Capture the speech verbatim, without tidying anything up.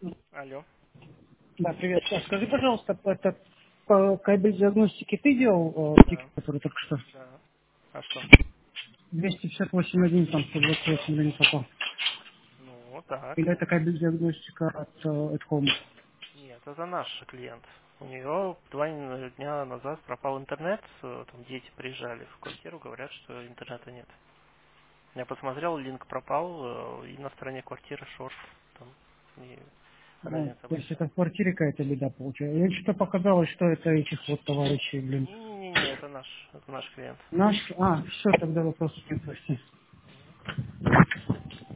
Алло. Да, привет. А скажи, пожалуйста, это по кабель диагностики ты делал э, тикет, Да, который только что? да. А что? двести пятьдесят восемь один, там сто двадцать восемь не попал. Ну, так. Или это кабель диагностика от, э, от Home? Нет, это наш клиент. У нее два дня назад пропал интернет, э, там дети приезжали в квартиру, говорят, что интернета нет. Я посмотрел, линк пропал, э, и на стороне квартиры шорт. Там, и Ну, разница то есть большая. это в квартире какая-то беда получается. Мне что-то показалось, что это этих вот товарищей, блин. Не-не-не, это наш, это наш клиент. Наш, а, все, тогда вопросов нет, прости.